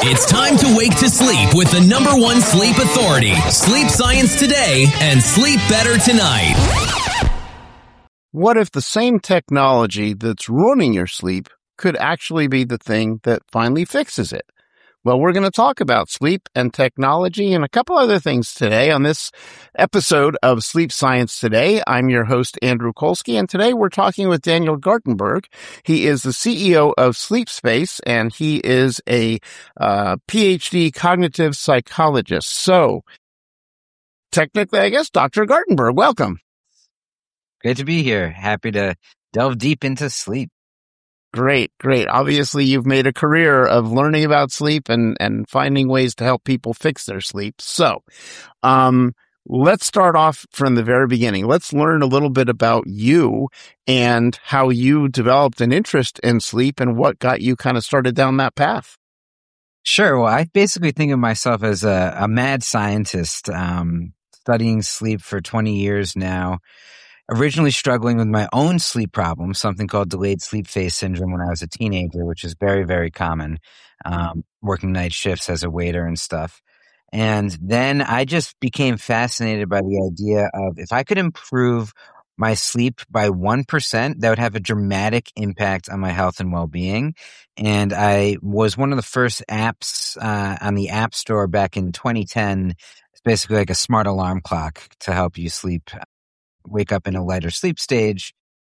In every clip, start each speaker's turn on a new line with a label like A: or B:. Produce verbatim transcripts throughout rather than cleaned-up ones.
A: It's time to wake to sleep with the number one sleep authority, Sleep Science Today, and Sleep Better Tonight.
B: What if the same technology that's ruining your sleep could actually be the thing that finally fixes it? Well, we're going to talk about sleep and technology and a couple other things today on this episode of Sleep Science Today. I'm your host, Andrew Kolsky, and today we're talking with Daniel Gartenberg. He is the C E O of Sleep Space, and he is a uh, P H D cognitive psychologist. So, technically, I guess, Doctor Gartenberg, welcome.
C: Good to be here. Happy to delve deep into sleep.
B: Great, great. Obviously, you've made a career of learning about sleep and, and finding ways to help people fix their sleep. So, um, let's start off from the very beginning. Let's learn a little bit about you and how you developed an interest in sleep and what got you kind of started down that path.
C: Sure. Well, I basically think of myself as a, a mad scientist, um, studying sleep for twenty years now. Originally struggling with my own sleep problem, something called delayed sleep phase syndrome when I was a teenager, which is very, very common, um, working night shifts as a waiter and stuff. And then I just became fascinated by the idea of if I could improve my sleep by one percent, that would have a dramatic impact on my health and well-being. And I was one of the first apps uh, on the App Store back in twenty ten. It's basically like a smart alarm clock to help you sleep wake up in a lighter sleep stage.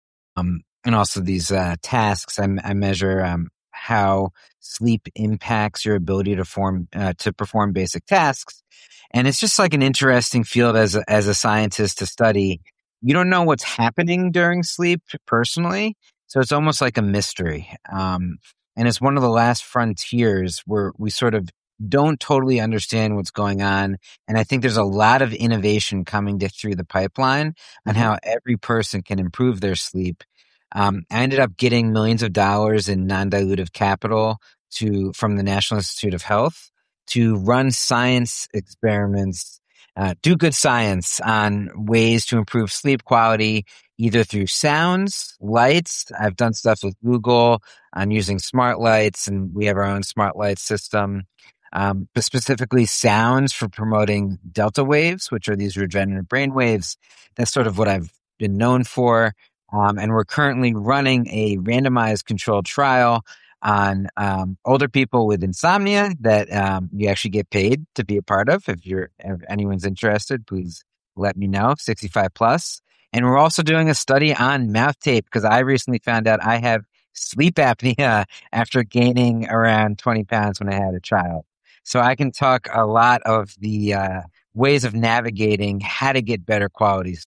C: Um, and also these uh, tasks, I, I measure um, how sleep impacts your ability to form uh, to perform basic tasks. And it's just like an interesting field as a, as a scientist to study. You don't know what's happening during sleep personally, so it's almost like a mystery. Um, and it's one of the last frontiers where we sort of don't totally understand what's going on. And I think there's a lot of innovation coming to, through the pipeline on how every person can improve their sleep. Um, I ended up getting millions of dollars in non-dilutive capital to from the National Institute of Health to run science experiments, uh, do good science on ways to improve sleep quality, either through sounds, lights. I've done stuff with Google on using smart lights, and we have our own smart light system. Um, but specifically sounds for promoting delta waves, which are these regenerative brain waves. That's sort of what I've been known for. Um, and we're currently running a randomized controlled trial on um, older people with insomnia that um, you actually get paid to be a part of. If you're if anyone's interested, please let me know, sixty-five plus. And we're also doing a study on mouth tape because I recently found out I have sleep apnea after gaining around twenty pounds when I had a child. So I can talk a lot of the uh, ways of navigating how to get better qualities.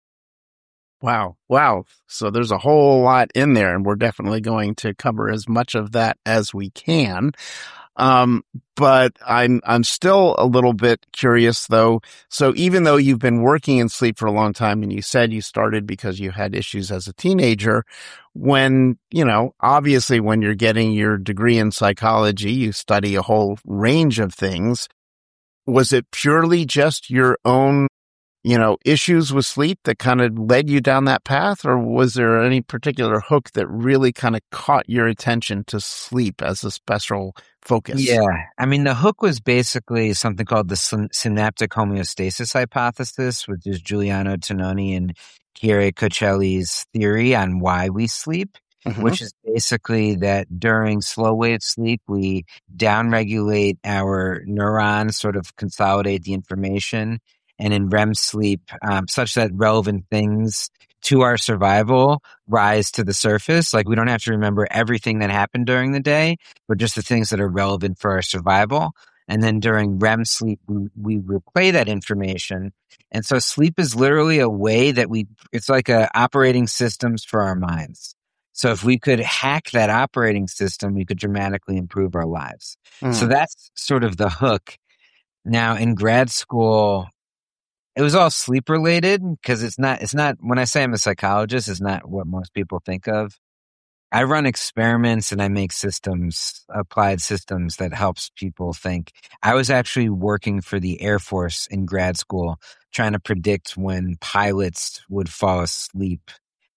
B: Wow. Wow. So there's a whole lot in there, and we're definitely going to cover as much of that as we can. Um, but I'm, I'm still a little bit curious though. So even though you've been working in sleep for a long time and you said you started because you had issues as a teenager, when, you know, obviously when you're getting your degree in psychology, you study a whole range of things. Was it purely just your own, you know, issues with sleep that kind of led you down that path? Or was there any particular hook that really kind of caught your attention to sleep as a special focus?
C: Yeah. I mean, the hook was basically something called the syn- synaptic homeostasis hypothesis, which is Giuliano Tononi and Chieri Cocelli's theory on why we sleep, mm-hmm. which is basically that during slow wave sleep, we downregulate our neurons, sort of consolidate the information. And in R E M sleep, um, such that relevant things to our survival rise to the surface. Like we don't have to remember everything that happened during the day, but just the things that are relevant for our survival. And then during R E M sleep, we, we replay that information. And so sleep is literally a way that we, it's like a operating systems for our minds. So if we could hack that operating system, we could dramatically improve our lives. Mm. So that's sort of the hook. Now in grad school, it was all sleep related because it's not, it's not, when I say I'm a psychologist, it's not what most people think of. I run experiments and I make systems, applied systems that helps people think. I was actually working for the Air Force in grad school, trying to predict when pilots would fall asleep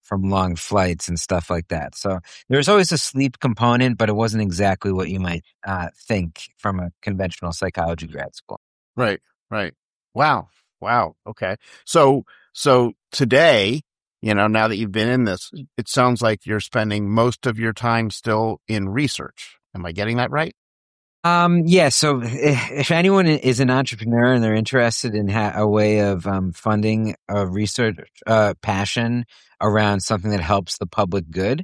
C: from long flights and stuff like that. So there's always a sleep component, but it wasn't exactly what you might uh, think from a conventional psychology grad school.
B: Right, right. Wow, wow. Okay. So, so today, you know, now that you've been in this, it sounds like you're spending most of your time still in research. Am I getting that right?
C: Um, yeah. So if, if anyone is an entrepreneur and they're interested in ha- a way of um, funding a research uh, passion around something that helps the public good,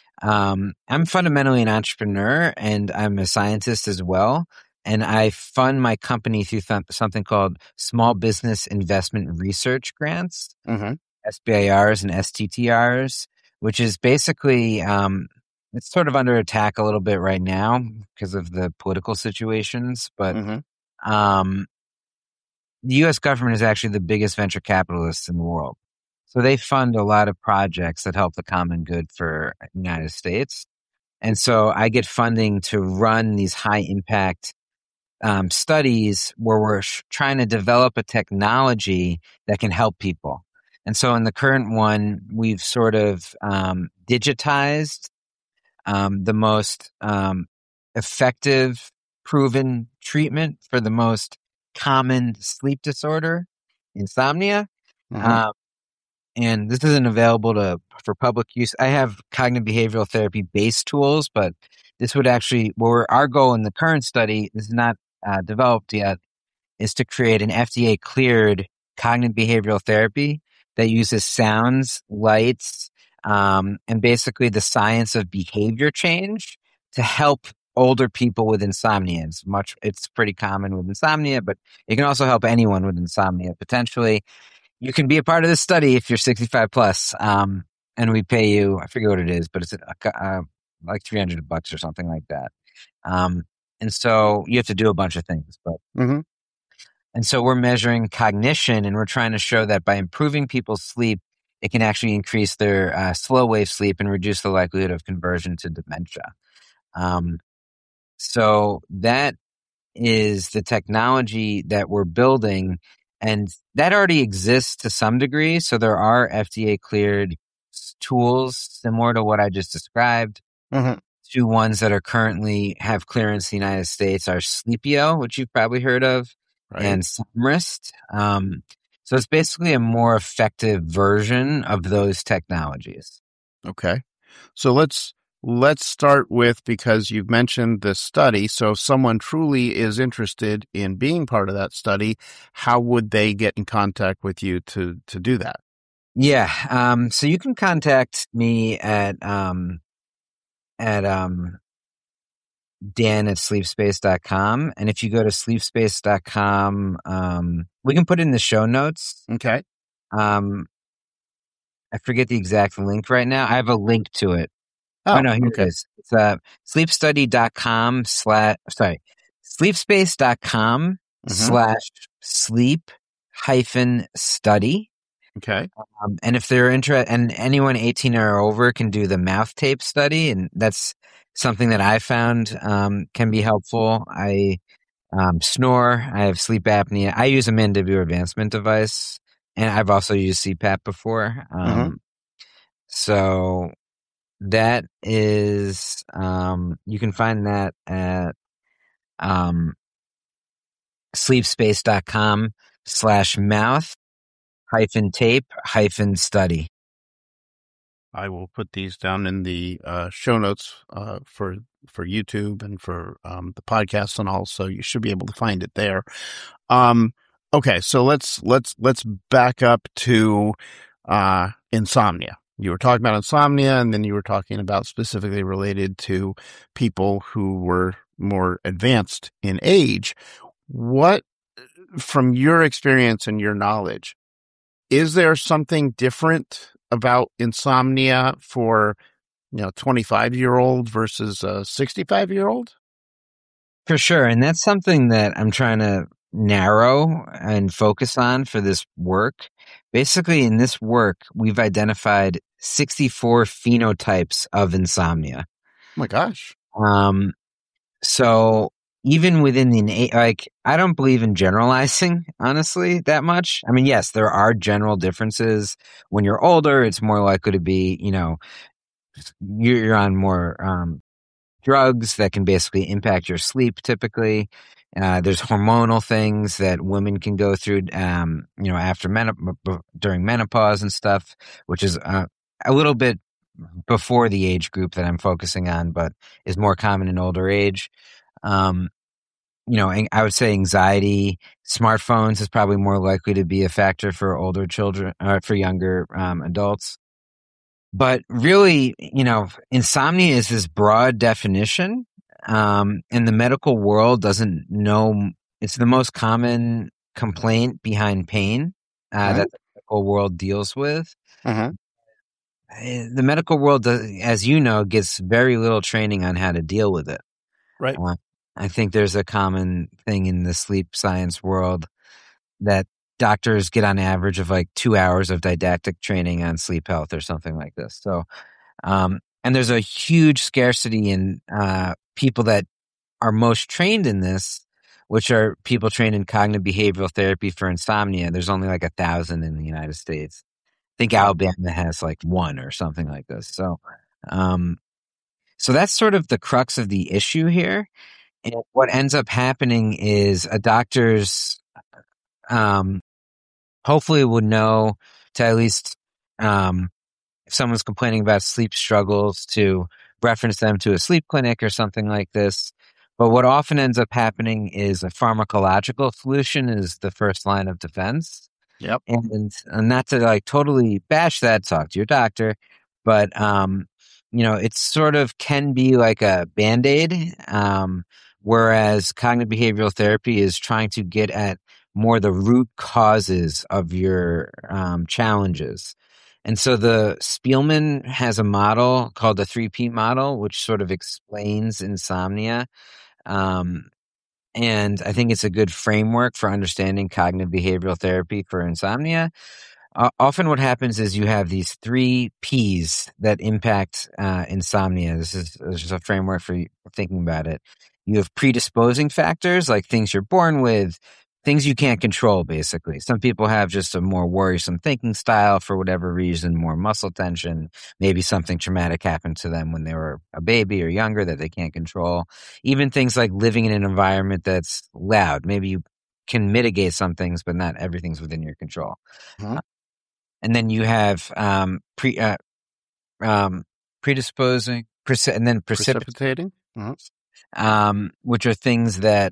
C: um, I'm fundamentally an entrepreneur and I'm a scientist as well. And I fund my company through th- something called Small Business Investment Research Grants,
B: Mm-hmm.
C: S B I Rs and S T T Rs, which is basically, um, it's sort of under attack a little bit right now because of the political situations. But
B: Mm-hmm.
C: um, the U S government is actually the biggest venture capitalist in the world. So they fund a lot of projects that help the common good for the United States. And so I get funding to run these high impact um, studies where we're sh- trying to develop a technology that can help people. And so in the current one, we've sort of um, digitized um, the most um, effective, proven treatment for the most common sleep disorder, insomnia.
B: Mm-hmm.
C: Um, and this isn't available to for public use. I have cognitive behavioral therapy based tools, but this would actually, where our goal in the current study is not uh, developed yet, is to create an F D A cleared cognitive behavioral therapy that uses sounds, lights, um, and basically the science of behavior change to help older people with insomnia. It's much, it's pretty common with insomnia, but it can also help anyone with insomnia potentially. You can be a part of this study if you're sixty-five plus, um, and we pay you, I forget what it is, but it's uh, like three hundred bucks or something like that. Um, and so you have to do a bunch of things, but,
B: Mm-hmm.
C: and so we're measuring cognition and we're trying to show that by improving people's sleep, it can actually increase their uh, slow wave sleep and reduce the likelihood of conversion to dementia. Um, so that is the technology that we're building, and that already exists to some degree. So there are F D A cleared tools similar to what I just described.
B: Mm-hmm.
C: Two ones that are currently have clearance in the United States are Sleepio, which you've probably heard of,
B: Right.
C: and Somryst. Um, so it's basically a more effective version of those technologies.
B: Okay. So let's let's start with, because you've mentioned this study. So if someone truly is interested in being part of that study, how would they get in contact with you to to do that?
C: Yeah. Um, so you can contact me at um, at um, Dan at sleepspace dot com. And if you go to sleepspace dot com, um, we can put it in the show notes.
B: Okay.
C: Um, I forget the exact link right now. I have a link to it.
B: Oh,
C: Oh, no, here
B: okay.
C: it is. It's uh, sleepstudy dot com slash, sorry, sleepspace dot com
B: Mhm.
C: slash sleep hyphen study.
B: Okay.
C: Um, and if they're interested, and anyone eighteen or over can do the mouth tape study, and that's something that I found um, can be helpful. I um, snore. I have sleep apnea. I use a mandibular advancement device, and I've also used C PAP before. Um,
B: Mhm.
C: So that is, um, you can find that at um, sleepspace dot com slash mouth hyphen tape hyphen study.
B: I will put these down in the uh, show notes uh, for for YouTube and for um, the podcast and all, so you should be able to find it there. Um, okay, so let's let's let's back up to uh, insomnia. You were talking about insomnia, and then you were talking about specifically related to people who were more advanced in age. What, from your experience and your knowledge, is there something different about insomnia for, you know, twenty-five year old versus a sixty-five year old?
C: For sure. And that's something that I'm trying to narrow and focus on for this work. Basically, in this work, we've identified sixty-four phenotypes of insomnia.
B: Oh my gosh.
C: Um, so even within the, like, I don't believe in generalizing, honestly, that much. I mean, yes, there are general differences. When you're older, it's more likely to be, you know, you're on more um, drugs that can basically impact your sleep typically. Uh, there's hormonal things that women can go through, um, you know, after menop- during menopause and stuff, which is uh, a little bit before the age group that I'm focusing on, but is more common in older age. Um, you know, I would say anxiety, smartphones is probably more likely to be a factor for older children, or for younger um, adults. But really, you know, insomnia is this broad definition, um, and the medical world doesn't know. It's the most common complaint behind pain uh,
B: Right.
C: that the medical world deals with.
B: Uh-huh.
C: The medical world, does, as you know, gets very little training on how to deal with it.
D: Right.
C: Uh, I think there's a common thing in the sleep science world that doctors get on average of like two hours of didactic training on sleep health or something like this. So, um, and there's a huge scarcity in uh, people that are most trained in this, which are people trained in cognitive behavioral therapy for insomnia. There's only like a thousand in the United States. I think Alabama has like one or something like this. So, um, so that's sort of the crux of the issue here. And what ends up happening is a doctor's, um, hopefully would know to at least, um, if someone's complaining about sleep struggles, to reference them to a sleep clinic or something like this. But what often ends up happening is a pharmacological solution is the first line of defense.
B: Yep.
C: And, and not to like totally bash that, talk to your doctor, but, um, you know, it sort of can be like a Band-Aid, um, whereas cognitive behavioral therapy is trying to get at more the root causes of your um, challenges. And so the Spielman has a model called the three P model, which sort of explains insomnia. Um, and I think it's a good framework for understanding cognitive behavioral therapy for insomnia. Uh, often what happens is you have these three P's that impact uh, insomnia. This is, this is a framework for thinking about it. You have predisposing factors, like things you're born with, things you can't control, basically. Some people have just a more worrisome thinking style for whatever reason, more muscle tension. Maybe something traumatic happened to them when they were a baby or younger that they can't control. Even things like living in an environment that's loud. Maybe you can mitigate some things, but not everything's within your control.
B: Uh-huh.
C: And then you have um, pre, uh, um, predisposing, preci- and then precipitating,
B: Precipitating. Uh-huh.
C: um, which are things that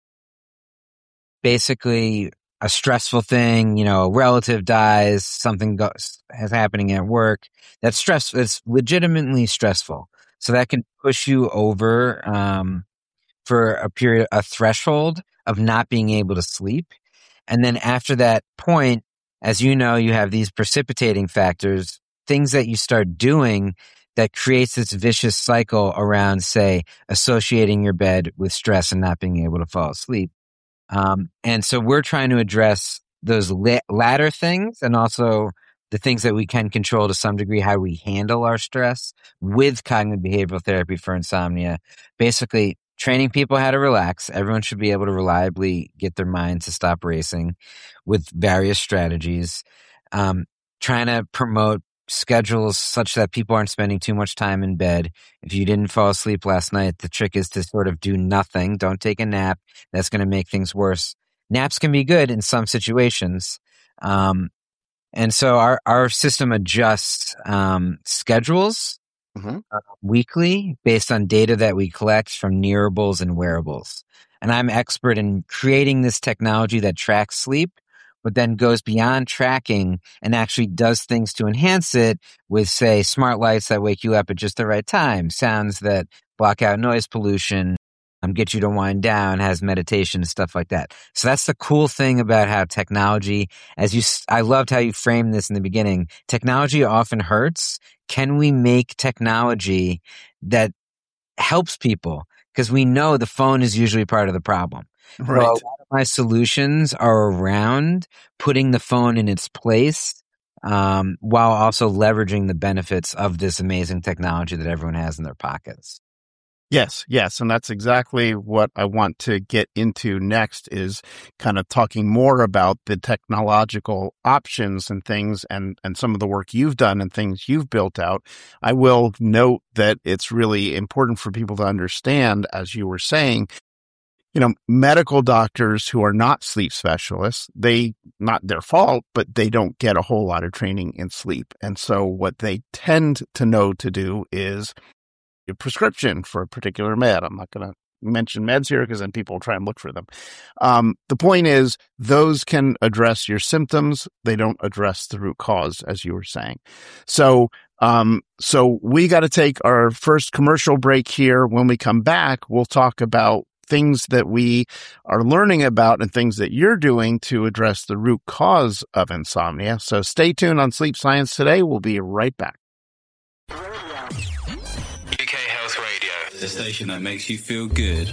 C: basically a stressful thing, you know, a relative dies, something goes, is happening at work. That's stress. That's legitimately stressful. So that can push you over um, for a period, a threshold of not being able to sleep. And then after that point, as you know, you have these precipitating factors, things that you start doing that creates this vicious cycle around, say, associating your bed with stress and not being able to fall asleep. Um, and so we're trying to address those la- latter things and also the things that we can control to some degree, how we handle our stress with cognitive behavioral therapy for insomnia. Basically, training people how to relax. Everyone should be able to reliably get their mind to stop racing with various strategies. Um, trying to promote schedules such that people aren't spending too much time in bed. If you didn't fall asleep last night, the trick is to sort of do nothing. Don't take a nap. That's going to make things worse. Naps can be good in some situations. Um, and so our, our system adjusts um, schedules
B: Mm-hmm.
C: uh, weekly based on data that we collect from nearables and wearables. And I'm expert in creating this technology that tracks sleep, but then goes beyond tracking and actually does things to enhance it with, say, smart lights that wake you up at just the right time, sounds that block out noise pollution, um, get you to wind down, has meditation, stuff like that. So that's the cool thing about how technology, as you, I loved how you framed this in the beginning, technology often hurts. Can we make technology that helps people? Because we know the phone is usually part of the problem.
B: Right.
C: So a lot of my solutions are around putting the phone in its place, um, while also leveraging the benefits of this amazing technology that everyone has in their pockets.
B: Yes, yes. And that's exactly what I want to get into next, is kind of talking more about the technological options and things, and, and some of the work you've done and things you've built out. I will note that it's really important for people to understand, as you were saying, you know, medical doctors who are not sleep specialists, they, not their fault, but they don't get a whole lot of training in sleep. And so what they tend to know to do is a prescription for a particular med. I'm not going to mention meds here because then people will try and look for them. Um, the point is, those can address your symptoms. They don't address the root cause, as you were saying. So, um, so we got to take our first commercial break here. When we come back, we'll talk about things that we are learning about and things that you're doing to address the root cause of insomnia. So stay tuned on Sleep Science Today. We'll be right back.
D: U K Health Radio, the station that makes you feel good.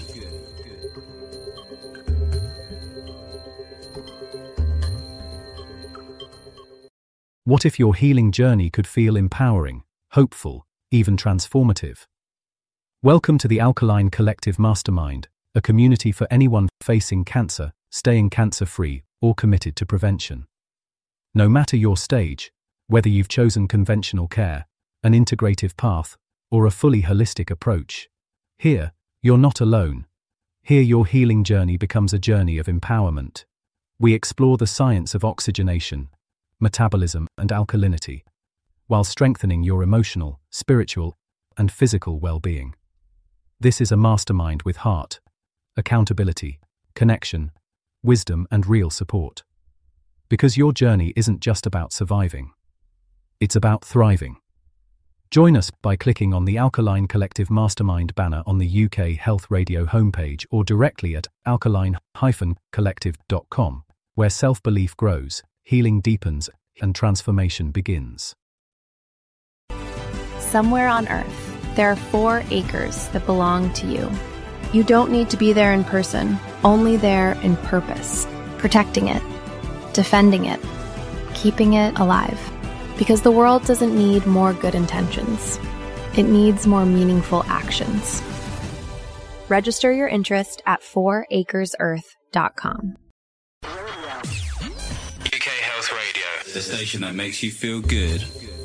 E: What if your healing journey could feel empowering, hopeful, even transformative? Welcome to the Alkaline Collective Mastermind, a community for anyone facing cancer, staying cancer-free, or committed to prevention. No matter your stage, whether you've chosen conventional care, an integrative path, or a fully holistic approach, here, you're not alone. Here your healing journey becomes a journey of empowerment. We explore the science of oxygenation, metabolism, and alkalinity, while strengthening your emotional, spiritual, and physical well-being. This is a mastermind with heart, accountability, connection, wisdom, and real support. Because your journey isn't just about surviving. It's about thriving. Join us by clicking on the Alkaline Collective Mastermind banner on the U K Health Radio homepage or directly at alkaline dash collective dot com, where self-belief grows, healing deepens, and transformation begins.
F: Somewhere on Earth, there are four acres that belong to you. You don't need to be there in person, only there in purpose, protecting it, defending it, keeping it alive. Because the world doesn't need more good intentions. It needs more meaningful actions. Register your interest at four acres earth dot com.
D: U K Health Radio, the station that makes you feel good.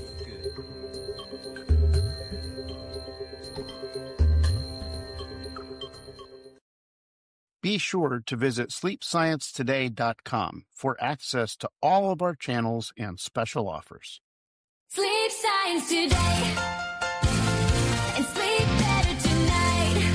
B: Be sure to visit sleep science today dot com for access to all of our channels and special offers.
G: Sleep Science Today, and sleep better tonight.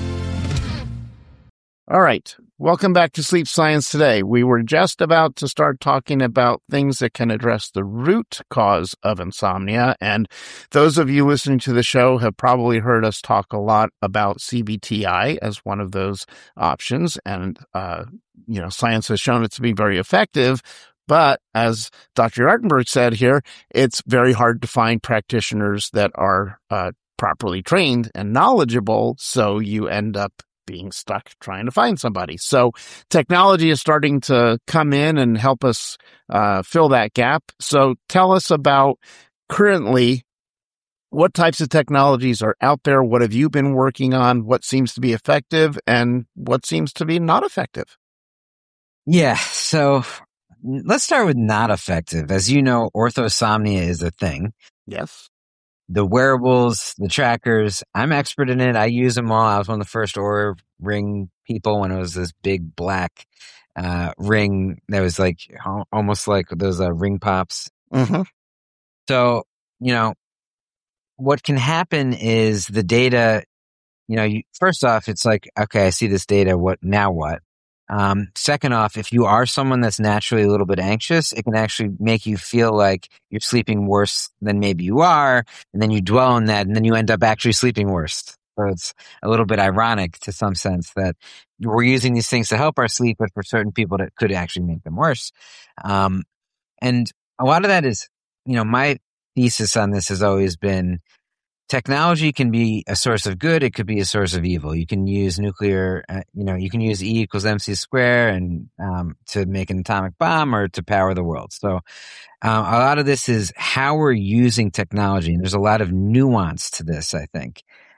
B: All right. Welcome back to Sleep Science Today. We were just about to start talking about things that can address the root cause of insomnia. And those of you listening to the show have probably heard us talk a lot about C B T I as one of those options. And, uh, you know, science has shown it to be very effective. But as Doctor Yartenberg said here, it's very hard to find practitioners that are uh, properly trained and knowledgeable. So you end up being stuck trying to find somebody. So technology is starting to come in and help us uh, fill that gap. So tell us about currently what types of technologies are out there. What have you been working on? What seems to be effective and what seems to be not effective?
C: Yeah. So let's start with not effective. As you know, orthosomnia is a thing.
B: Yes.
C: The wearables, the trackers, I'm expert in it. I use them all. I was one of the first Oura Ring people when it was this big black uh, ring that was like almost like those uh, ring pops.
B: Mm-hmm.
C: So, you know, what can happen is the data, you know, you, first off, it's like, okay, I see this data. What now what? Um, second off, if you are someone that's naturally a little bit anxious, it can actually make you feel like you're sleeping worse than maybe you are. And then you dwell on that and then you end up actually sleeping worse. So it's a little bit ironic to some sense that we're using these things to help our sleep, but for certain people that could actually make them worse. Um, and a lot of that is, you know, my thesis on this has always been technology can be a source of good. It could be a source of evil. You can use nuclear, uh, you know, you can use E equals mc squared and um, to make an atomic bomb or to power the world. So uh, a lot of this is how we're using technology. And there's a lot of nuance to this, I think.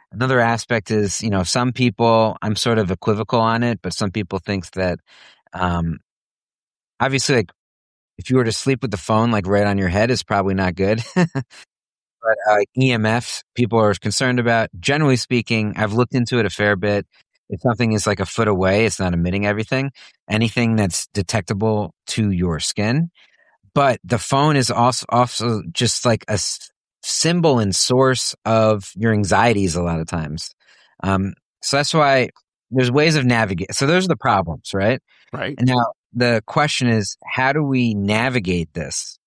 C: Another aspect is, you know, some people, I'm sort of equivocal on it, but some people think that, um, obviously, like, if you were to sleep with the phone, like, right on your head is probably not good. But uh, E M Fs, people are concerned about. Generally speaking, I've looked into it a fair bit. If something is like a foot away, it's not emitting everything, anything that's detectable to your skin. But the phone is also, also just like a s- symbol and source of your anxieties a lot of times. Um, so that's why there's ways of navigate. So those are the problems, right?
B: Right.
C: And now the question is, how do we navigate this?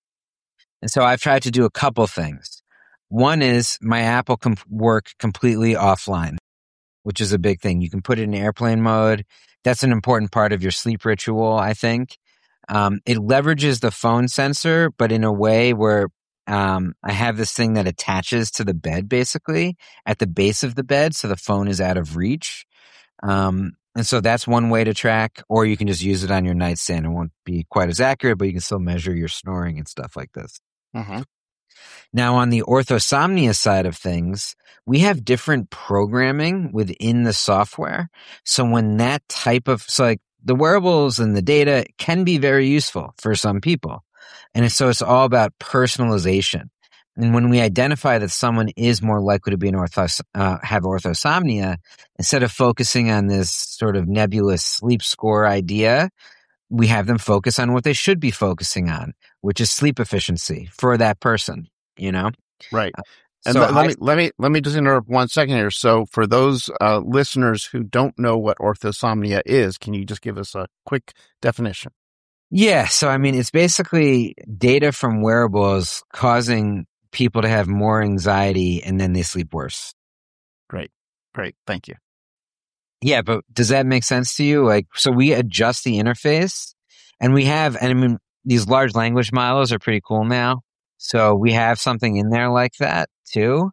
C: And so I've tried to do a couple things. One is my app will com- work completely offline, which is a big thing. You can put it in airplane mode. That's an important part of your sleep ritual, I think. Um, it leverages the phone sensor, but in a way where um, I have this thing that attaches to the bed, basically, at the base of the bed, so the phone is out of reach. Um, and so that's one way to track, or you can just use it on your nightstand. It won't be quite as accurate, but you can still measure your snoring and stuff like this.
B: Mm-hmm.
C: Now, on the orthosomnia side of things, we have different programming within the software. So when that type of, so like the wearables and the data can be very useful for some people. And so it's all about personalization. And when we identify that someone is more likely to be an orthos, uh, have orthosomnia, instead of focusing on this sort of nebulous sleep score idea, we have them focus on what they should be focusing on, which is sleep efficiency for that person, you know?
B: Right. And
C: So
B: let, let
C: I-
B: me let me let me just interrupt one second here. So for those uh, listeners who don't know what orthosomnia is, can you just give us a quick definition?
C: Yeah. So, I mean, it's basically data from wearables causing people to have more anxiety and then they sleep worse.
B: Great. Great. Thank you.
C: Yeah, but does that make sense to you? Like, so we adjust the interface and we have, and I mean, these large language models are pretty cool now. So we have something in there like that too.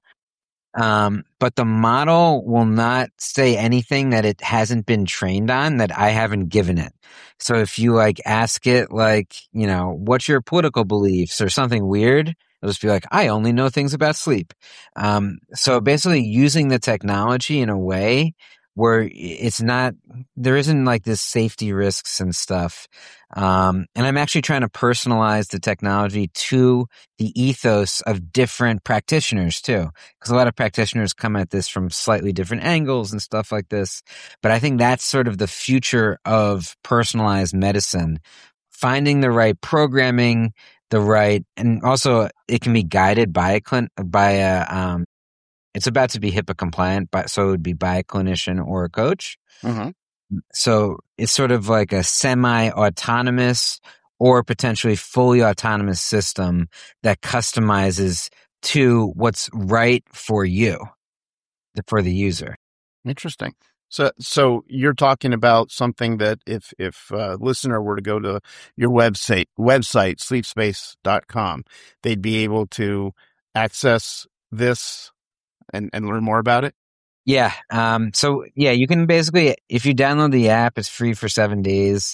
C: Um, but the model will not say anything that it hasn't been trained on that I haven't given it. So if you like ask it like, you know, what's your political beliefs or something weird, it'll just be like, I only know things about sleep. Um, so basically using the technology in a way where it's not, there isn't like this safety risks and stuff. Um, and I'm actually trying to personalize the technology to the ethos of different practitioners too. Because a lot of practitioners come at this from slightly different angles and stuff like this. But I think that's sort of the future of personalized medicine. Finding the right programming, the right, and also it can be guided by a clin, by a, um, it's about to be HIPAA compliant, but so it would be by a clinician or a coach.
B: Mm-hmm.
C: So it's sort of like a semi-autonomous or potentially fully autonomous system that customizes to what's right for you, for the user.
B: Interesting. So, so you're talking about something that if if a listener were to go to your website website sleepspace dot com, they'd be able to access this and, and learn more about it.
C: Yeah. Um, so yeah, you can basically, if you download the app, it's free for seven days.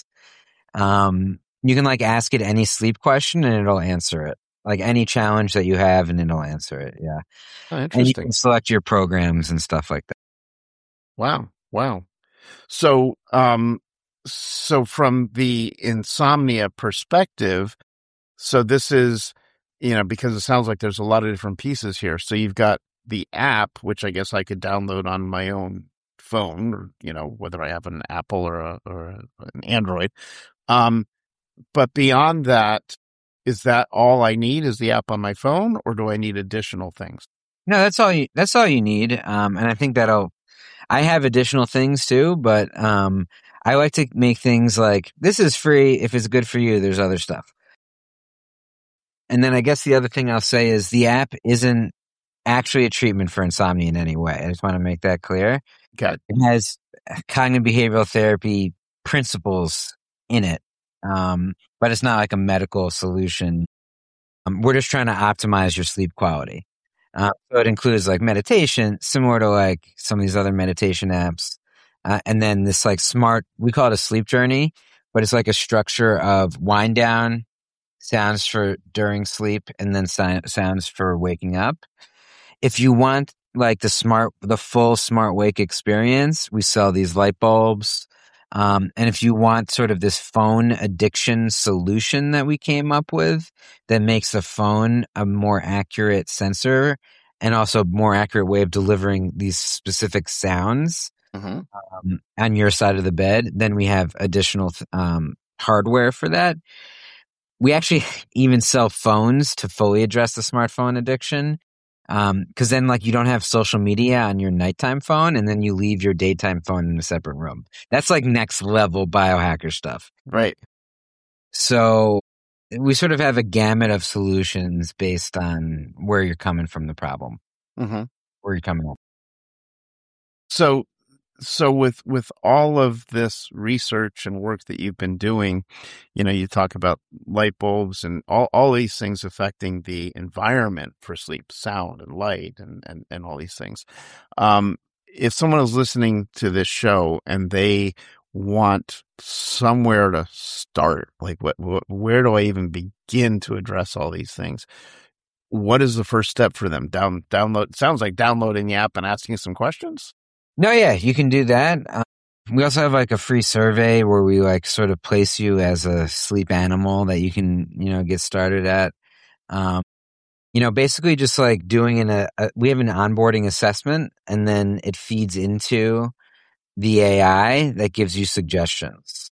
C: Um, you can like ask it any sleep question and it'll answer it. Like any challenge that you have and it'll answer it. Yeah.
B: Oh,
C: And you
B: interesting.
C: can select your programs and stuff like that.
B: Wow. Wow. So, um, so from the insomnia perspective, so this is, you know, because it sounds like there's a lot of different pieces here. So you've got the app, which I guess I could download on my own phone, or, you know, whether I have an Apple or a, or a, an Android. Um, but beyond that, is that all I need? Is the app on my phone, or do I need additional things?
C: No, that's all you, that's all you need. Um, and I think that'll, I have additional things too, but, um, I like to make things like this is free. If it's good for you, there's other stuff. And then I guess the other thing I'll say is the app isn't actually a treatment for insomnia in any way. I just want to make that clear.
B: Got it.
C: It has cognitive behavioral therapy principles in it. Um, but it's not like a medical solution. Um, we're just trying to optimize your sleep quality. Uh, so it includes like meditation, similar to like some of these other meditation apps. Uh, and then this like smart, we call it a sleep journey, but it's like a structure of wind down, sounds for during sleep, and then si- sounds for waking up. If you want like the smart, the full Smart Wake experience, we sell these light bulbs. Um, and if you want sort of this phone addiction solution that we came up with that makes the phone a more accurate sensor and also more accurate way of delivering these specific sounds
B: Mm-hmm.
C: um, on your side of the bed, then we have additional um, hardware for that. We actually even sell phones to fully address the smartphone addiction. Um, cause then like you don't have social media on your nighttime phone and then you leave your daytime phone in a separate room. That's like next level biohacker stuff.
B: Right.
C: So we sort of have a gamut of solutions based on where you're coming from the problem,
B: Mm-hmm.
C: where you're coming from.
B: So, so with, with all of this research and work that you've been doing, you know, you talk about light bulbs and all, all these things affecting the environment for sleep, sound and light and, and, and all these things. Um, if someone is listening to this show and they want somewhere to start, like what, what, where do I even begin to address all these things? What is the first step for them? Down, download, sounds like downloading the app and asking some questions.
C: No, yeah, you can do that. Um, we also have like a free survey where we like sort of place you as a sleep animal that you can, you know, get started at. Um, you know, basically just like doing an, a, a, we have an onboarding assessment and then it feeds into the A I that gives you suggestions.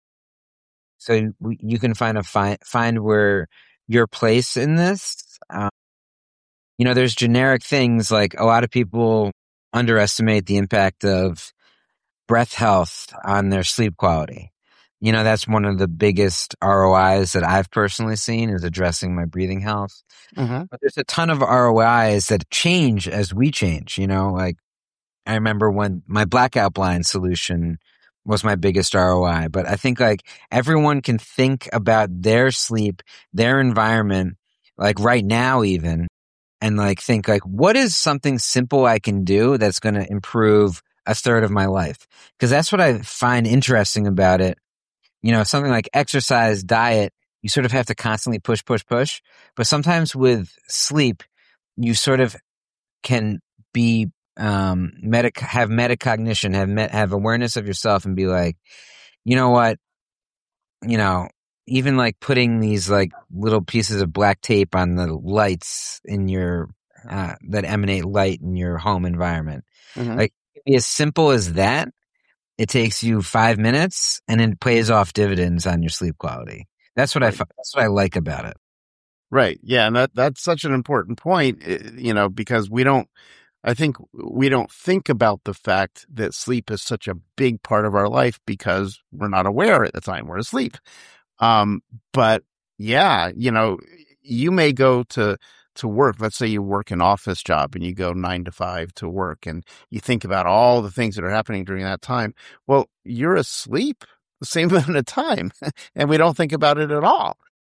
C: So we, you can find a find, find where your place in this. Um, you know, there's generic things like a lot of people underestimate the impact of breath health on their sleep quality. You know, that's one of the biggest R O Is that I've personally seen is addressing my breathing health.
B: Mm-hmm.
C: But there's a ton of R O Is that change as we change, you know, like I remember when my blackout blind solution was my biggest R O I, but I think like everyone can think about their sleep, their environment, like right now even, and like think like, what is something simple I can do that's going to improve a third of my life? Because that's what I find interesting about it. You know, something like exercise, diet, you sort of have to constantly push, push, push. But sometimes with sleep, you sort of can be, um, meta, have metacognition, have met, have awareness of yourself and be like, you know what, you know, even like putting these like little pieces of black tape on the lights in your, uh, that emanate light in your home environment.
B: Mm-hmm.
C: Like it can be as simple as that. It takes you five minutes and it pays off dividends on your sleep quality. That's what
B: Right.
C: I, that's what I like about it.
B: Right. Yeah. And that, that's such an important point, you know, because we don't, I think we don't think about the fact that sleep is such a big part of our life because we're not aware at the time we're asleep. Um, but yeah, you know, you may go to, to work. Let's say you work an office job and you go nine to five to work and you think about all the things that are happening during that time. Well, you're asleep the same amount of time and we don't think about it at all.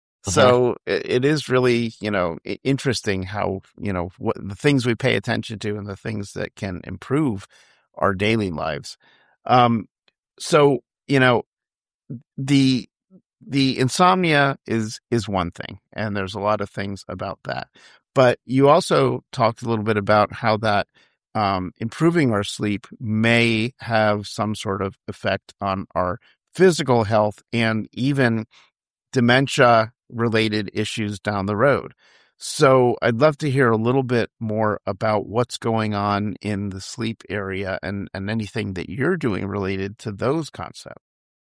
B: So it, it is really, you know, interesting how, you know, what the things we pay attention to and the things that can improve our daily lives. Um, so, you know, the, the insomnia is, is one thing, and there's a lot of things about that, but you also talked a little bit about how that, um, improving our sleep may have some sort of effect on our physical health and even dementia related issues down the road. So I'd love to hear a little bit more about what's going on in the sleep area and, and anything that you're doing related to those concepts.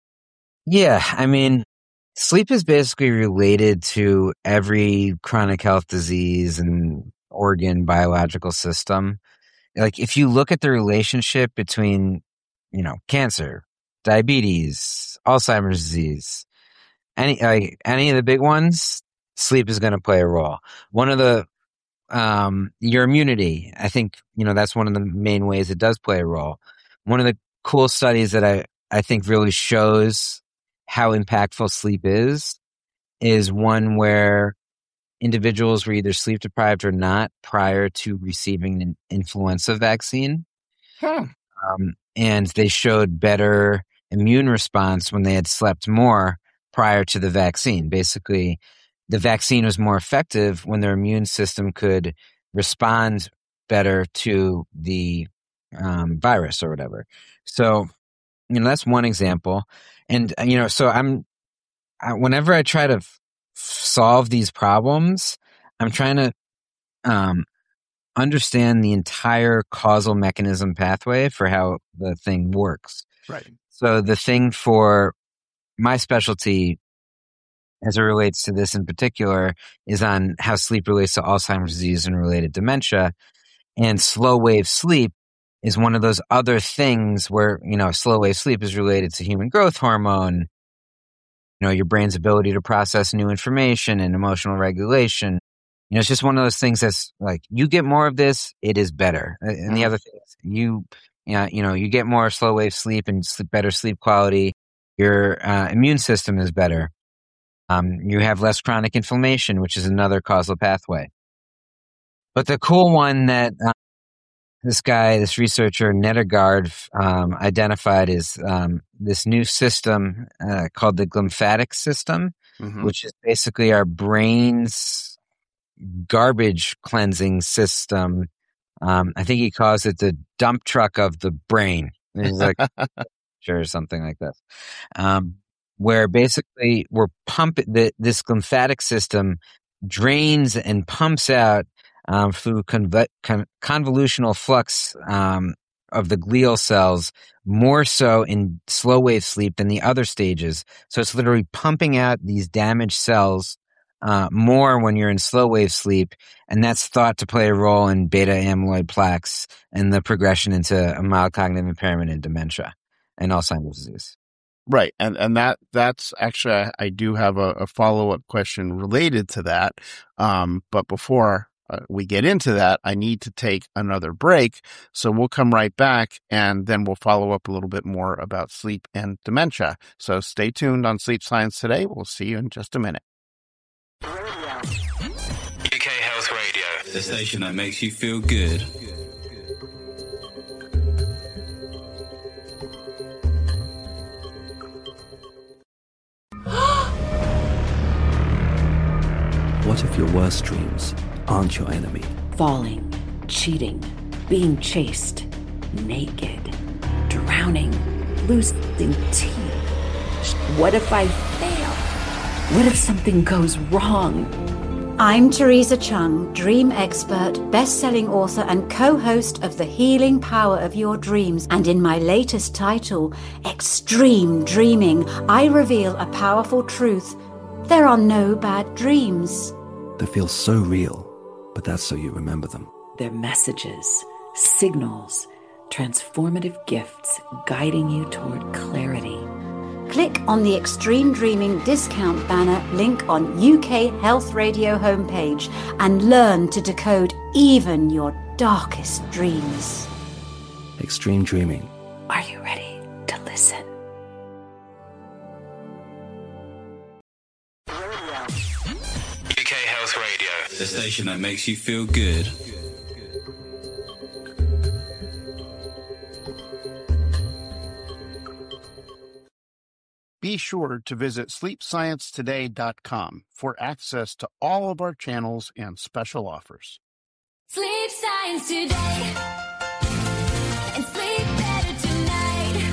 C: Yeah. I mean, sleep is basically related to every chronic health disease and organ biological system. Like if you look at the relationship between, you know, cancer, diabetes, Alzheimer's disease, any, like any of the big ones, sleep is going to play a role. One of the, um, your immunity, I think, you know, that's one of the main ways it does play a role. One of the cool studies that I, I think really shows how impactful sleep is, is one where individuals were either sleep deprived or not prior to receiving an influenza vaccine.
B: Hmm.
C: Um, and they showed better immune response when they had slept more prior to the vaccine. Basically, the vaccine was more effective when their immune system could respond better to the um, virus or whatever. So, you know, that's one example. And, you know, so I'm, I, whenever I try to f- solve these problems, I'm trying to um, understand the entire causal mechanism pathway for how the thing works.
B: Right.
C: So the thing for my specialty as it relates to this in particular is on how sleep relates to Alzheimer's disease and related dementia. And slow wave sleep is one of those other things where, you know, slow wave sleep is related to human growth hormone, you know, your brain's ability to process new information and emotional regulation. You know, it's just one of those things that's like, you get more of this, it is better. And the other thing is you, yeah, you know, you get more slow wave sleep and sleep, better sleep quality. Your uh, immune system is better. Um, you have less chronic inflammation, which is another causal pathway. But the cool one that uh, this guy, this researcher, Nedergaard, um, identified is um, this new system uh, called the glymphatic system,
B: Mm-hmm.
C: which is basically our brain's garbage cleansing system. Um, I think he calls it the dump truck of the brain. It's like, sure, something like that. Um, where basically we're pumping the, this glymphatic system drains and pumps out um, through conve- con- convolutional flux um, of the glial cells more so in slow wave sleep than the other stages. So it's literally pumping out these damaged cells uh, more when you're in slow wave sleep, and that's thought to play a role in beta amyloid plaques and the progression into a mild cognitive impairment and dementia and Alzheimer's disease.
B: Right. And and that that's actually, I, I do have a, a follow-up question related to that. Um, but before uh, we get into that, I need to take another break. So we'll come right back and then we'll follow up a little bit more about sleep and dementia. So stay tuned on Sleep Science Today. We'll see you in just a minute.
D: U K Health Radio, the station that makes you feel good.
H: What if your worst dreams aren't your enemy?
I: Falling, cheating, being chased, naked, drowning, losing teeth. What if I fail? What if something goes wrong?
J: I'm Teresa Chung, dream expert, best-selling author and co-host of The Healing Power of Your Dreams. And in my latest title, Extreme Dreaming, I reveal a powerful truth. There are no bad dreams.
H: They feel so real, but that's so you remember them.
I: They're messages, signals, transformative gifts guiding you toward clarity.
J: Click on the Extreme Dreaming discount banner link on U K Health Radio homepage and learn to decode even your darkest dreams.
H: Extreme Dreaming.
I: Are you ready to listen?
D: U K Health Radio, the station that makes you feel good.
B: Be sure to visit sleep science today dot com for access to all of our channels and special offers.
G: Sleep Science Today and sleep better tonight.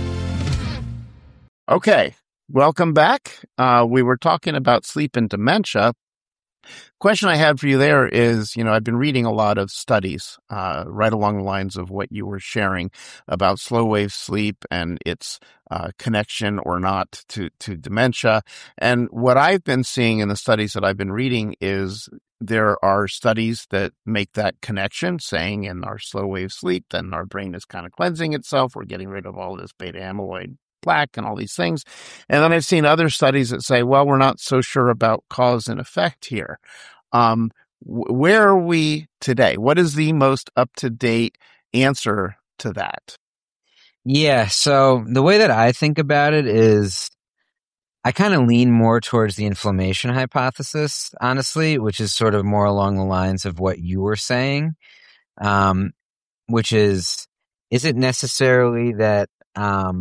B: Okay, welcome back. Uh, we were talking about sleep and dementia. Question I had for you there is, you know, I've been reading a lot of studies uh, right along the lines of what you were sharing about slow wave sleep and its uh, connection or not to, to dementia. And what I've been seeing in the studies that I've been reading is there are studies that make that connection, saying in our slow wave sleep, then our brain is kind of cleansing itself. We're getting rid of all this beta amyloid plaque and all these things. And then I've seen other studies that say, well, we're not so sure about cause and effect here. Um, w- where are we today? What is the most up-to-date answer to that?
C: Yeah, so the way that I think about it is I kind of lean more towards the inflammation hypothesis, honestly, which is sort of more along the lines of what you were saying, um, which is, is it necessarily that um,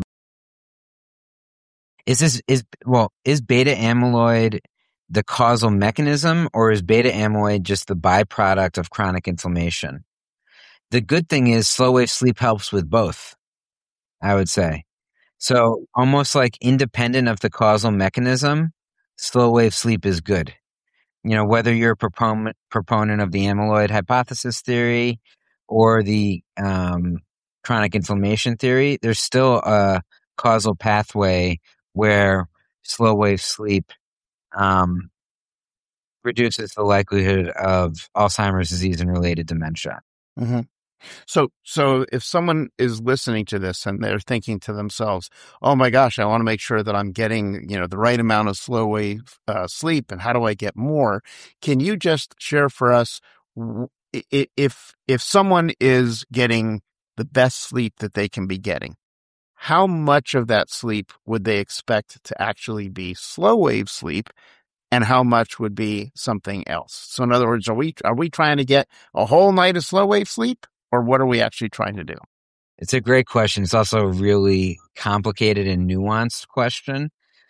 C: Is this, is, well, is beta amyloid the causal mechanism, or is beta amyloid just the byproduct of chronic inflammation? the good thing is slow wave sleep helps with both, I would say. So almost like independent of the causal mechanism, slow wave sleep is good. You know, whether you're a proponent, proponent of the amyloid hypothesis theory or the um, chronic inflammation theory, there's still a causal pathway where slow wave sleep um, reduces the likelihood of Alzheimer's disease and related dementia.
B: Mm-hmm. So, so if someone is listening to this and they're thinking to themselves, "Oh my gosh, I want to make sure that I'm getting, you know, the right amount of slow wave uh, sleep, and how do I get more?" Can you just share for us if if someone is getting the best sleep that they can be getting, how much of that sleep would they expect to actually be slow wave sleep, and how much would be something else? So, in other words, are we are we trying to get a whole night of slow wave sleep? Or what are we actually trying to do?
C: It's a great question. It's also a really complicated and nuanced question.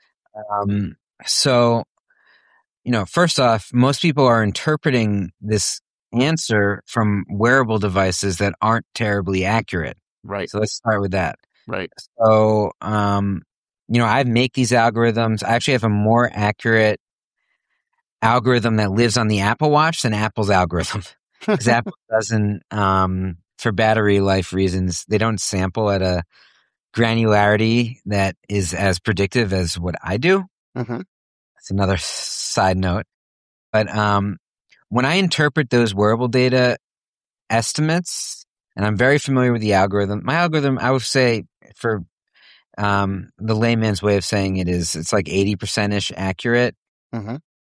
C: Um, so, you know, first off, most people are interpreting this answer from wearable devices that aren't terribly accurate.
B: Right.
C: So let's start with that.
B: Right.
C: So, um, you know, I make these algorithms. I actually have a more accurate algorithm that lives on the Apple Watch than Apple's algorithm. Because Apple doesn't, um, for battery life reasons, they don't sample at a granularity that is as predictive as what I do.
B: Mm-hmm.
C: That's another side note. But um, when I interpret those wearable data estimates, and I'm very familiar with the algorithm, my algorithm, I would say, for um, the layman's way of saying it is, it's like eighty percent-ish accurate.
B: Mm-hmm.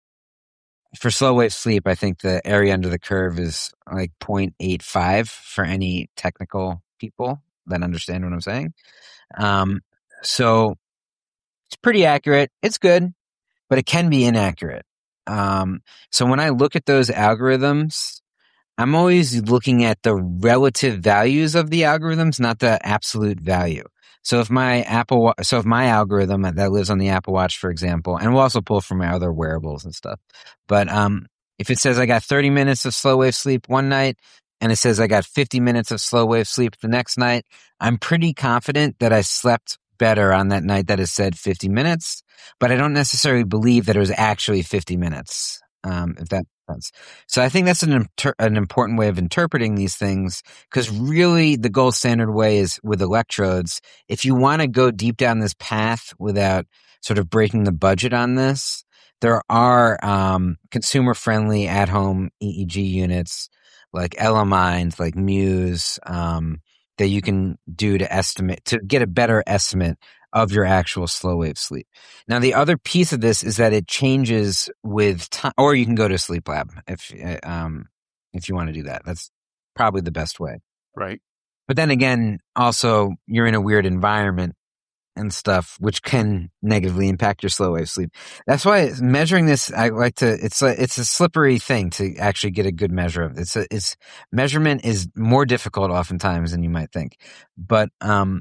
C: For slow wave sleep, I think the area under the curve is like zero point eight five for any technical people that understand what I'm saying. Um, so it's pretty accurate. It's good, but it can be inaccurate. Um, so when I look at those algorithms, I'm always looking at the relative values of the algorithms, not the absolute value. So if my Apple, so if my algorithm that lives on the Apple Watch, for example, and we'll also pull from my other wearables and stuff, but um, if it says I got thirty minutes of slow wave sleep one night, and it says I got fifty minutes of slow wave sleep the next night, I'm pretty confident that I slept better on that night that it said fifty minutes, but I don't necessarily believe that it was actually fifty minutes. Um, if that makes sense. So I think that's an inter- an important way of interpreting these things, because really the gold standard way is with electrodes. If you want to go deep down this path without sort of breaking the budget on this, there are um, consumer-friendly at-home E E G units like Elemind, like Muse, um, that you can do to estimate, to get a better estimate of your actual slow wave sleep. Now, the other piece of this is that it changes with time, or you can go to a sleep lab if um, if you want to do that. That's probably the best way.
B: Right.
C: But then again, also you're in a weird environment and stuff, which can negatively impact your slow wave sleep. That's why measuring this, I like to, it's a, it's a slippery thing to actually get a good measure of. It's a, it's measurement is more difficult oftentimes than you might think. But, um,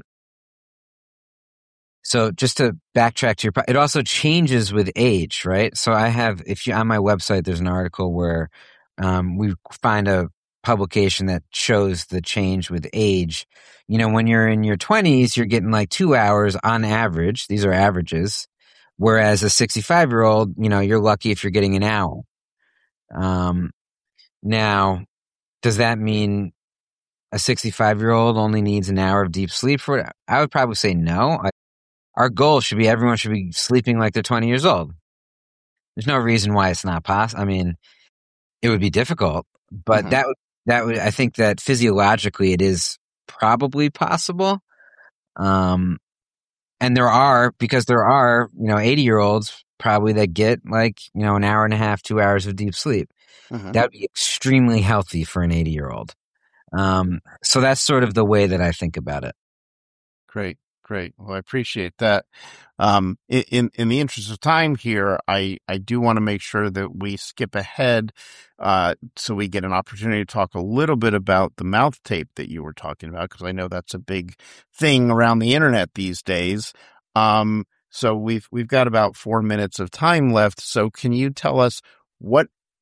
C: so just to backtrack to your, it also changes with age, right? So I have, if you, on my website, there's an article where, um, we find a publication that shows the change with age. You know, when you're in your twenties, you're getting like two hours on average. These are averages. Whereas a sixty-five year old, you know, you're lucky if you're getting an hour. Um, now, does that mean a sixty-five year old only needs an hour of deep sleep for it? I would probably say no. I, our goal should be everyone should be sleeping like they're twenty years old. There's no reason why it's not possible. I mean, it would be difficult, but mm-hmm. that would, that would, I think that physiologically it is probably possible. Um, and there are, because there are, you know, eighty year olds probably that get like, you know, an hour and a half, two hours of deep sleep. Mm-hmm. That would be extremely healthy for an eighty year old. Um, so that's sort of the way that I think about it.
B: Great. Great. Well, I appreciate that. Um, in, in the interest of time here, I, I do want to make sure that we skip ahead, uh, so we get an opportunity to talk a little bit about the mouth tape that you were talking about, because I know that's a big thing around the internet these days. Um, so we've, we've got about four minutes of time left. So can you tell us what,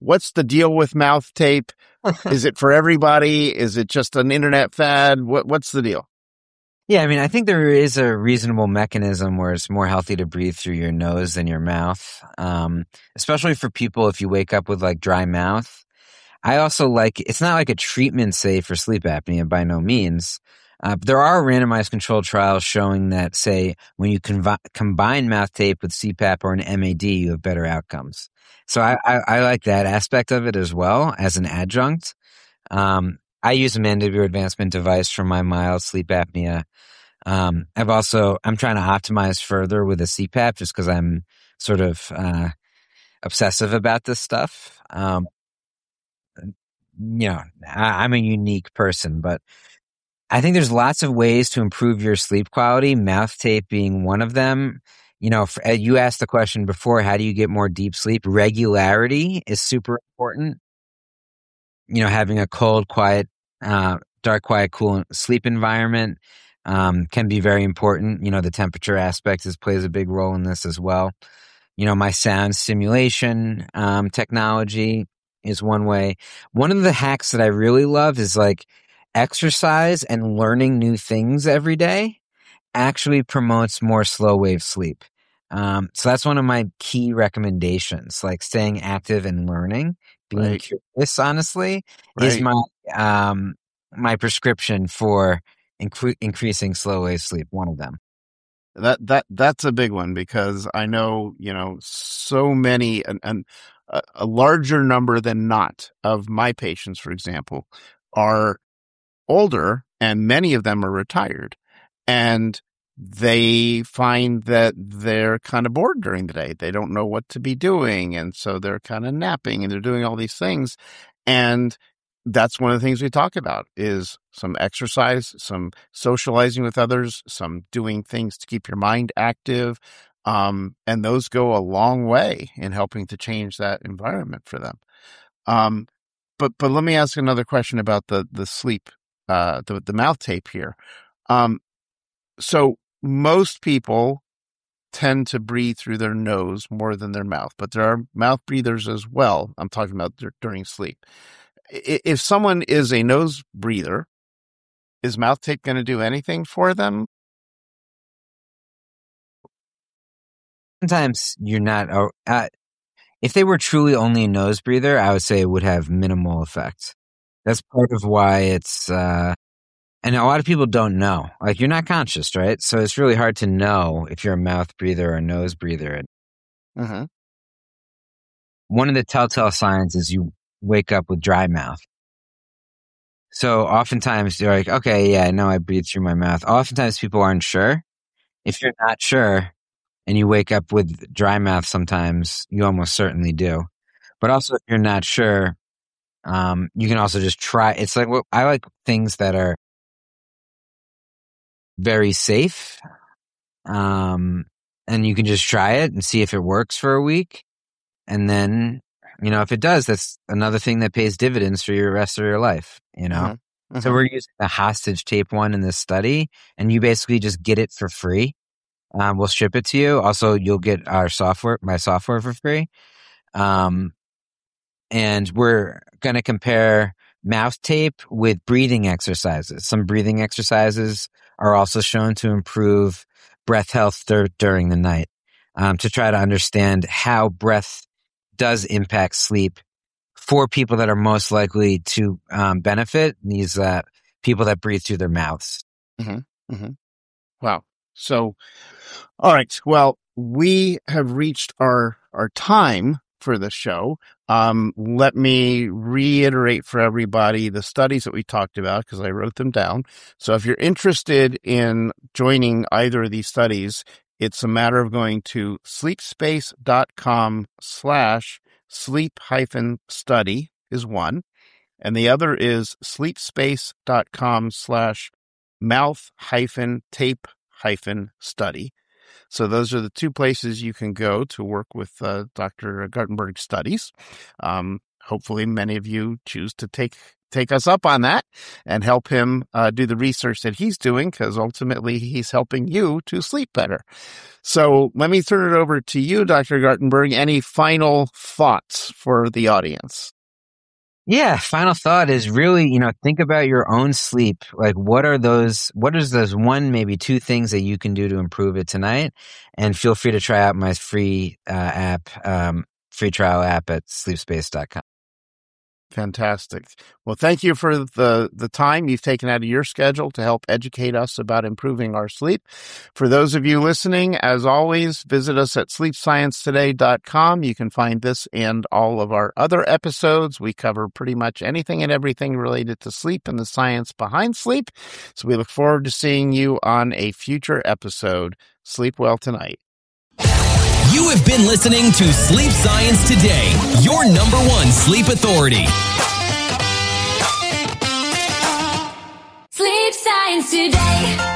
B: what's the deal with mouth tape? Is it for everybody? Is it just an internet fad? What what's the deal?
C: Yeah, I mean, I think there is a reasonable mechanism where it's more healthy to breathe through your nose than your mouth, um, especially for people if you wake up with like dry mouth. I also like, it's not like a treatment, say, for sleep apnea by no means. Uh, but there are randomized controlled trials showing that, say, when you conv- combine mouth tape with C PAP or an M A D, you have better outcomes. So I, I, I like that aspect of it as well as an adjunct. Um, I use a mandibular advancement device for my mild sleep apnea. Um, I've also, I'm trying to optimize further with a C PAP just because I'm sort of uh, obsessive about this stuff. Um, you know, I, I'm a unique person, but I think there's lots of ways to improve your sleep quality, mouth tape being one of them. You know, for, you asked the question before, how do you get more deep sleep? Regularity is super important. You know, having a cold, quiet, uh, dark, quiet, cool sleep environment um, can be very important. You know, the temperature aspect is, plays a big role in this as well. You know, my sound stimulation um, technology is one way. One of the hacks that I really love is like exercise and learning new things every day actually promotes more slow wave sleep. Um, so that's one of my key recommendations, like staying active and learning, being
B: Right.
C: curious, honestly,
B: Right.
C: is my, um, my prescription for incre- increasing slow wave sleep. One of them.
B: That that that's a big one because I know, you know, so many and, and a, a larger number than not of my patients, for example, are older and many of them are retired, and they find that they're kind of bored during the day. They don't know what to be doing, and so they're kind of napping and they're doing all these things. And that's one of the things we talk about is some exercise, some socializing with others, some doing things to keep your mind active. Um, and those go a long way in helping to change that environment for them. Um, but, but let me ask another question about the, the sleep, uh, the, the mouth tape here. Um, so most people tend to breathe through their nose more than their mouth, but there are mouth breathers as well. I'm talking about dur- during sleep. If someone is a nose breather, is mouth tape going to do anything for them?
C: Sometimes you're not, uh, if they were truly only a nose breather, I would say it would have minimal effect. That's part of why it's, uh, and a lot of people don't know. Like, you're not conscious, right? So it's really hard to know if you're a mouth breather or a nose breather.
B: Mm-hmm.
C: One of the telltale signs is you wake up with dry mouth. So oftentimes you're like, okay, yeah, I know I breathe through my mouth. Oftentimes people aren't sure. If you're not sure and you wake up with dry mouth sometimes, you almost certainly do. But also if you're not sure, um, you can also just try. It's like, well, I like things that are very safe. Um, and you can just try it and see if it works for a week. And then, you know, if it does, that's another thing that pays dividends for your rest of your life, you know?
B: Mm-hmm. Mm-hmm.
C: So we're using the hostage tape one in this study, and you basically just get it for free. Um, we'll ship it to you. Also, you'll get our software, my software for free. Um, and we're going to compare mouth tape with breathing exercises. Some breathing exercises are also shown to improve breath health dur- during the night, um, to try to understand how breath does impact sleep for people that are most likely to um, benefit, these uh, people that breathe through their mouths.
B: Mm-hmm. Mm-hmm. Wow. So, all right. Well, we have reached our, our time for the show. Um, let me reiterate for everybody the studies that we talked about because I wrote them down. So if you're interested in joining either of these studies, it's a matter of going to sleepspace.com slash sleep hyphen study is one. And the other is sleepspace.com slash mouth hyphen tape hyphen study. So those are the two places you can go to work with uh, Doctor Gartenberg's studies. Um, hopefully many of you choose to take take us up on that and help him uh, do the research that he's doing, because ultimately he's helping you to sleep better. So let me turn it over to you, Doctor Gartenberg. Any final thoughts for the audience?
C: Yeah, final thought is really, you know, think about your own sleep. Like, what are those, what is those one, maybe two things that you can do to improve it tonight? And feel free to try out my free uh, app, um, free trial app at sleep space dot com.
B: Fantastic. Well, thank you for the, the time you've taken out of your schedule to help educate us about improving our sleep. For those of you listening, as always, visit us at sleep science today dot com. You can find this and all of our other episodes. We cover pretty much anything and everything related to sleep and the science behind sleep. So we look forward to seeing you on a future episode. Sleep well tonight.
A: You have been listening to Sleep Science Today, your number one sleep authority.
G: Sleep Science Today.